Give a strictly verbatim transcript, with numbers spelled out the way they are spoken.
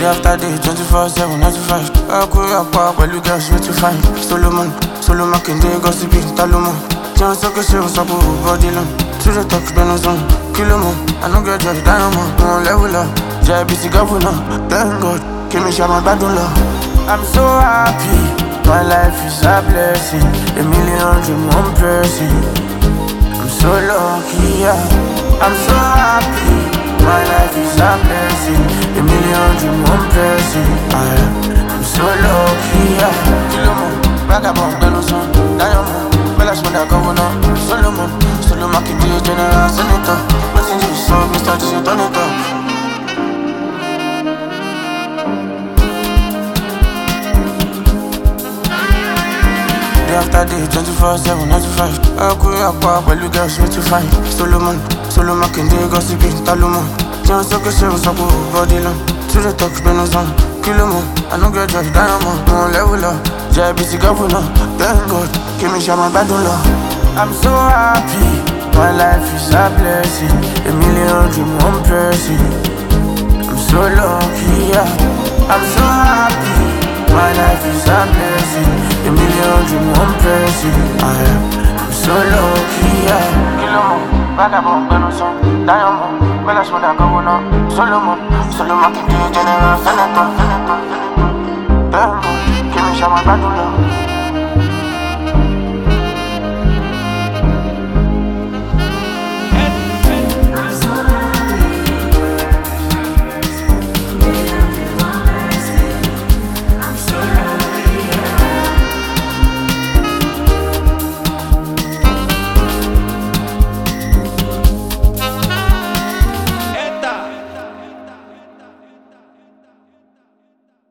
Day after day, twenty-four seven, ninety-five. I could up up, but you girls way too fine. Solomon, Solomon can do gossiping, Talomon. John Soko Show, Sabo, body long. To the top, Benozon, Kilomon. I don't get just diamond, no level up. J B C governor, thank God. Give me Shama Badula. I'm so happy, my life is a blessing. A million dream, one person. I'm so lucky, yeah. I'm so happy, my life is a blessing. A million dream, one person. I'm so lucky, yeah. Kilomon, Vagabond, Benozon, Diamond. Bella Smanda governor, Solomon, Solomon can be a general senator. Nothing to solve, Mister Just turn it up. Day after day, twenty-four seven, ninety-five. I could up up, but you girls way too fine. Solomon, Solomon can do gossiping, Talomon. John Soko Show, Sabo, body long. To the top, Benozon, Kilomon. I don't get just diamond, no level up. J B C governor, thank God. Give me Shama Badula. I'm so happy, my life is a blessing. A million dream, one person. I'm so lucky, yeah. I'm so happy, my life is a blessing. A million dream, one person. I'm so lucky, yeah. Kilomon, Vagabond, Benozon, Diamond. Bella Smanda governor, Solomon, Solomon can be a general senator. Thank God, give me Shama Badula.